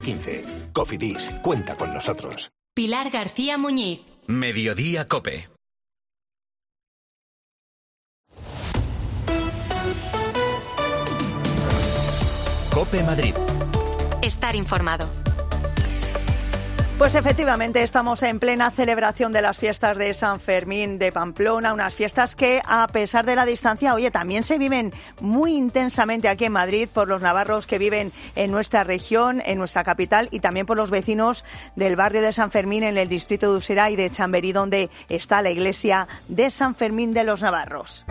15. Cofidis, cuenta con nosotros. Pilar García Muñiz. Mediodía COPE. COPE Madrid. Estar informado. Pues efectivamente estamos en plena celebración de las fiestas de San Fermín de Pamplona, unas fiestas que a pesar de la distancia, oye, también se viven muy intensamente aquí en Madrid por los navarros que viven en nuestra región, en nuestra capital y también por los vecinos del barrio de San Fermín en el distrito de Usera y de Chamberí, donde está la iglesia de San Fermín de los Navarros.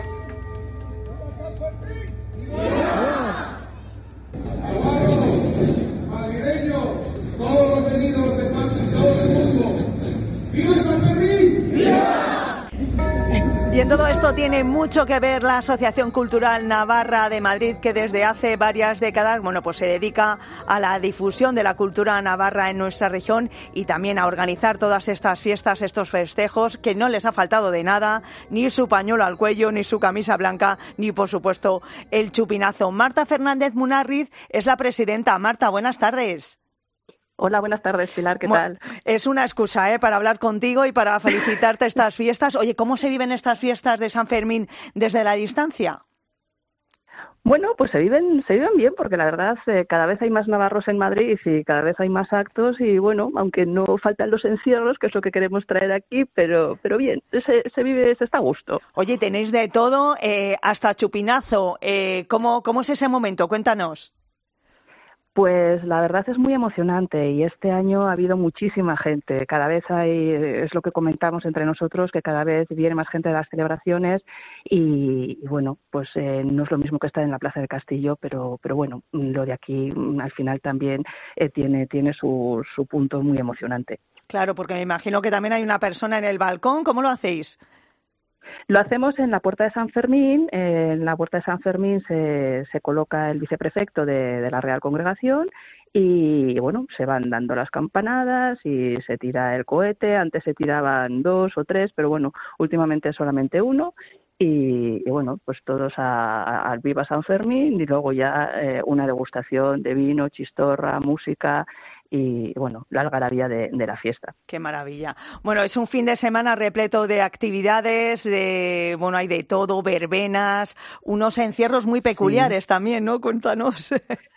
Madrileños, todos los venidos de parte de todo el mundo. ¡Viva San Fermín! ¡Viva! Y en todo esto tiene mucho que ver la Asociación Cultural Navarra de Madrid, que desde hace varias décadas, pues se dedica a la difusión de la cultura navarra en nuestra región y también a organizar todas estas fiestas, estos festejos, que no les ha faltado de nada, ni su pañuelo al cuello, ni su camisa blanca, ni por supuesto el chupinazo. Marta Fernández Munarriz es la presidenta. Marta, buenas tardes. Hola, buenas tardes, Pilar, ¿qué tal? Es una excusa para hablar contigo y para felicitarte estas fiestas. Oye, ¿cómo se viven estas fiestas de San Fermín desde la distancia? Bueno, pues se viven bien, porque la verdad cada vez hay más navarros en Madrid y cada vez hay más actos y bueno, aunque no faltan los encierros, que es lo que queremos traer aquí, pero bien, se está a gusto. Oye, tenéis de todo, hasta chupinazo. ¿Cómo es ese momento? Cuéntanos. Pues la verdad es muy emocionante y este año ha habido muchísima gente. Cada vez es lo que comentamos entre nosotros, que cada vez viene más gente de las celebraciones y bueno, pues no es lo mismo que estar en la Plaza del Castillo, pero bueno, lo de aquí al final también tiene su punto muy emocionante. Claro, porque me imagino que también hay una persona en el balcón. ¿Cómo lo hacéis? Lo hacemos en la Puerta de San Fermín. En la Puerta de San Fermín se coloca el viceprefecto de la Real Congregación y bueno, se van dando las campanadas y se tira el cohete. Antes se tiraban 2 o 3, pero bueno, últimamente solamente 1. Y bueno, pues todos al Viva San Fermín y luego ya una degustación de vino, chistorra, música y bueno, la algarabía de la fiesta. ¡Qué maravilla! Bueno, es un fin de semana repleto de actividades, hay de todo, verbenas, unos encierros muy peculiares también, ¿no? Cuéntanos.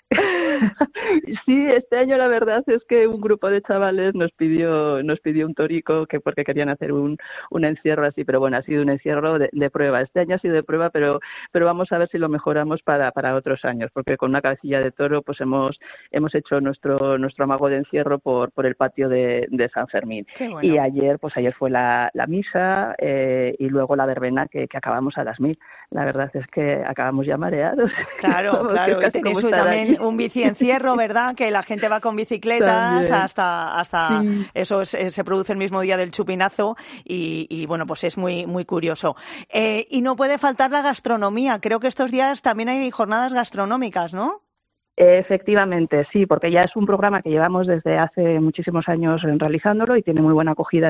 Sí, este año la verdad es que un grupo de chavales nos pidió un torico porque querían hacer un encierro así, pero bueno, ha sido un encierro de prueba. Este año ha sido de prueba, pero vamos a ver si lo mejoramos para otros años, porque con una cabecilla de toro pues hemos hecho nuestro amago de encierro por el patio de San Fermín. Bueno. Y ayer fue la misa y luego la verbena que acabamos a las 1000. La verdad es que acabamos ya mareados. Claro, y tenéis también un biciencierro, ¿verdad? Que la gente va con bicicletas hasta sí. Eso se produce el mismo día del chupinazo y bueno, pues es muy, muy curioso. Y no puede faltar la gastronomía. Creo que estos días también hay jornadas gastronómicas, ¿no? Efectivamente, sí, porque ya es un programa que llevamos desde hace muchísimos años realizándolo y tiene muy buena acogida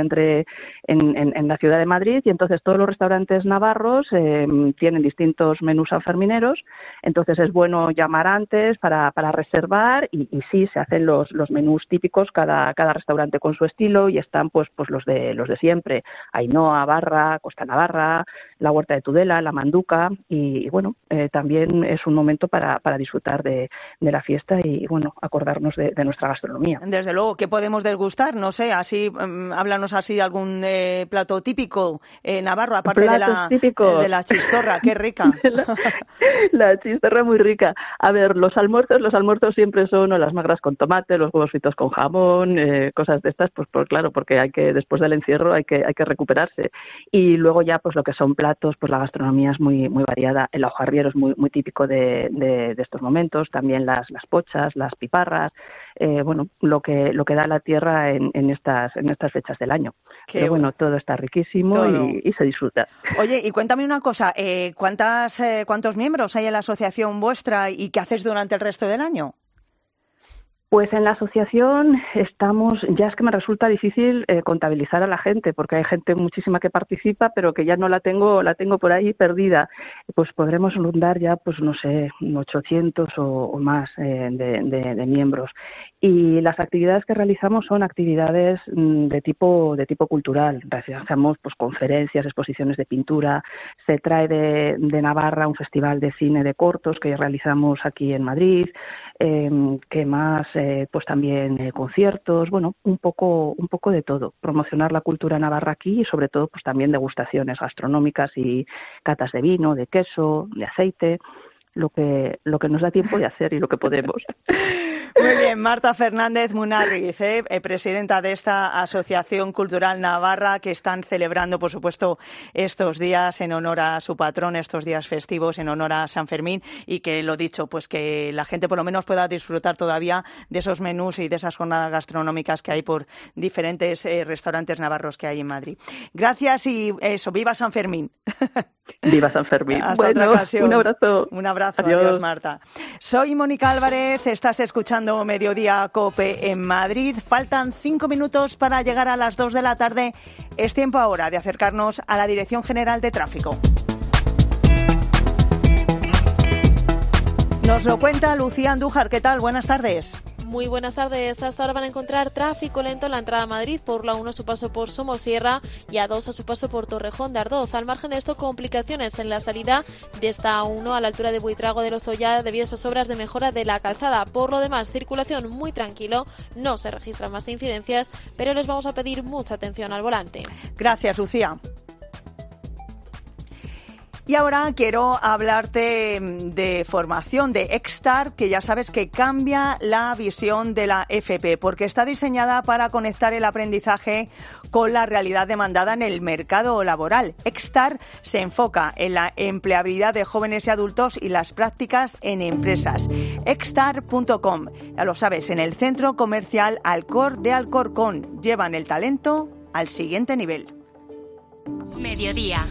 en la ciudad de Madrid y entonces todos los restaurantes navarros tienen distintos menús sanfermineros, entonces es bueno llamar antes para reservar y sí, se hacen los menús típicos, cada restaurante con su estilo y están pues los de siempre, Ainhoa, Barra, Costa Navarra, la Huerta de Tudela, la Manduca y bueno, también es un momento para disfrutar de la fiesta y, bueno, acordarnos de nuestra gastronomía. Desde luego, ¿qué podemos degustar? No sé, así, háblanos así de algún plato típico navarro, aparte de la chistorra, qué rica. La chistorra muy rica. A ver, los almuerzos siempre son o las magras con tomate, los huevos fritos con jamón, cosas de estas, pues claro, porque después del encierro hay que recuperarse. Y luego ya, pues lo que son platos, pues la gastronomía es muy, muy variada. El hojarriero es muy, muy típico de estos momentos, también las pochas, las piparras, lo que da la tierra en estas fechas del año. Pero bueno, todo está riquísimo todo. Y se disfruta. Oye, y cuéntame una cosa, ¿cuántos miembros hay en la asociación vuestra y qué haces durante el resto del año? Pues en la asociación estamos, ya es que me resulta difícil contabilizar a la gente, porque hay gente muchísima que participa, pero que ya no la tengo por ahí perdida. Pues podremos rondar ya, pues no sé, 800 o más de miembros. Y las actividades que realizamos son actividades de tipo cultural. Realizamos pues conferencias, exposiciones de pintura, se trae de Navarra un festival de cine de cortos que realizamos aquí en Madrid, ¿qué más? Pues también conciertos, bueno, un poco de todo, promocionar la cultura navarra aquí y sobre todo pues también degustaciones gastronómicas y catas de vino, de queso, de aceite, lo que nos da tiempo de hacer y lo que podemos. Muy bien, Marta Fernández Munarriz, presidenta de esta Asociación Cultural Navarra, que están celebrando, por supuesto, estos días en honor a su patrón, estos días festivos en honor a San Fermín, y que, lo dicho, pues que la gente por lo menos pueda disfrutar todavía de esos menús y de esas jornadas gastronómicas que hay por diferentes restaurantes navarros que hay en Madrid. Gracias y eso, ¡viva San Fermín! ¡Viva San Fermín! Hasta otra ocasión. Un abrazo. Un abrazo. Adiós, Marta. Soy Mónica Álvarez, estás escuchando Mediodía COPE en Madrid. Faltan 5 minutos para llegar a las 2 de la tarde. Es tiempo ahora de acercarnos a la Dirección General de Tráfico. Nos lo cuenta Lucía Andújar. ¿Qué tal? Buenas tardes. Muy buenas tardes. Hasta ahora van a encontrar tráfico lento en la entrada a Madrid por la 1 a su paso por Somosierra y a 2 a su paso por Torrejón de Ardoz. Al margen de esto, complicaciones en la salida de esta A1 a la altura de Buitrago de Lozoya debido a esas obras de mejora de la calzada. Por lo demás, circulación muy tranquilo, no se registran más incidencias, pero les vamos a pedir mucha atención al volante. Gracias, Lucía. Y ahora quiero hablarte de formación de Extar, que ya sabes que cambia la visión de la FP, porque está diseñada para conectar el aprendizaje con la realidad demandada en el mercado laboral. Extar se enfoca en la empleabilidad de jóvenes y adultos y las prácticas en empresas. Extar.com, ya lo sabes, en el Centro Comercial Alcor de Alcorcón. Llevan el talento al siguiente nivel. Mediodía.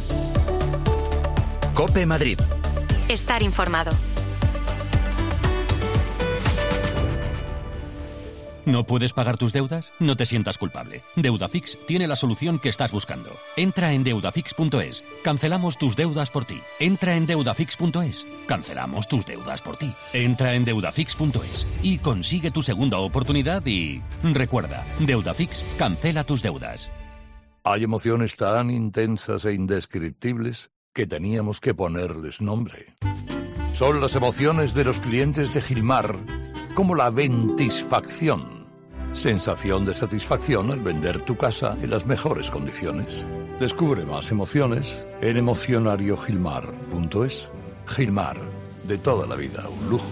COPE Madrid. Estar informado. ¿No puedes pagar tus deudas? No te sientas culpable. Deudafix tiene la solución que estás buscando. Entra en deudafix.es. Cancelamos tus deudas por ti. Entra en deudafix.es. Cancelamos tus deudas por ti. Entra en deudafix.es y consigue tu segunda oportunidad y... Recuerda, Deudafix cancela tus deudas. Hay emociones tan intensas e indescriptibles que teníamos que ponerles nombre. Son las emociones de los clientes de Gilmar, como la ventisfacción. Sensación de satisfacción al vender tu casa en las mejores condiciones. Descubre más emociones en emocionariogilmar.es. Gilmar, de toda la vida, un lujo.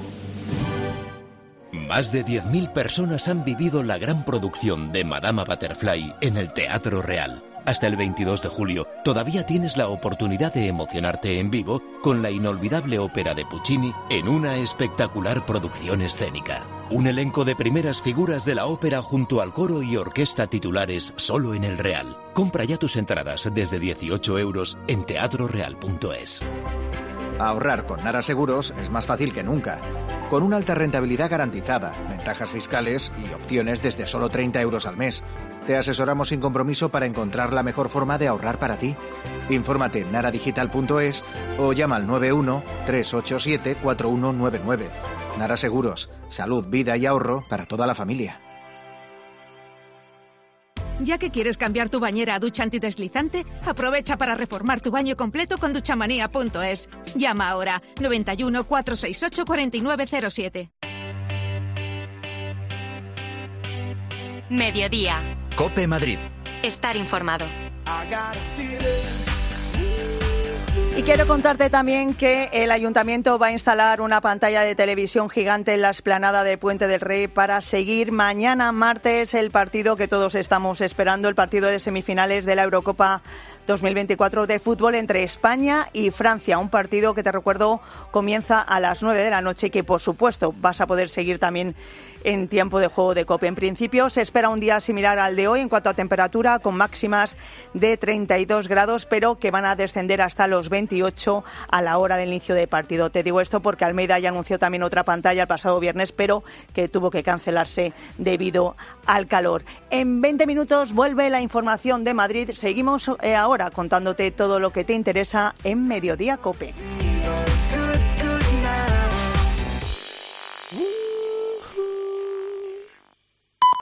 Más de 10.000 personas han vivido la gran producción de Madama Butterfly en el Teatro Real. Hasta el 22 de julio, todavía tienes la oportunidad de emocionarte en vivo con la inolvidable ópera de Puccini en una espectacular producción escénica. Un elenco de primeras figuras de la ópera junto al coro y orquesta titulares solo en el Real. Compra ya tus entradas desde 18 € en teatroreal.es. Ahorrar con Nara Seguros es más fácil que nunca. Con una alta rentabilidad garantizada, ventajas fiscales y opciones desde solo 30 € al mes. Te asesoramos sin compromiso para encontrar la mejor forma de ahorrar para ti. Infórmate en naradigital.es o llama al 91-387-4199. Nara Seguros, salud, vida y ahorro para toda la familia. Ya que quieres cambiar tu bañera a ducha antideslizante, aprovecha para reformar tu baño completo con duchamanía.es. Llama ahora 91 468 4907. Mediodía. COPE Madrid. Estar informado. Y quiero contarte también que el Ayuntamiento va a instalar una pantalla de televisión gigante en la explanada de Puente del Rey para seguir mañana martes el partido que todos estamos esperando, el partido de semifinales de la Eurocopa 2024 de fútbol entre España y Francia. Un partido que, te recuerdo, comienza a las 9 de la noche y que, por supuesto, vas a poder seguir también en tiempo de juego de COPE. En principio se espera un día similar al de hoy en cuanto a temperatura, con máximas de 32 grados, pero que van a descender hasta los 28 a la hora del inicio de partido. Te digo esto porque Almeida ya anunció también otra pantalla el pasado viernes, pero que tuvo que cancelarse debido al calor. En 20 minutos vuelve la información de Madrid. Seguimos ahora contándote todo lo que te interesa en Mediodía COPE.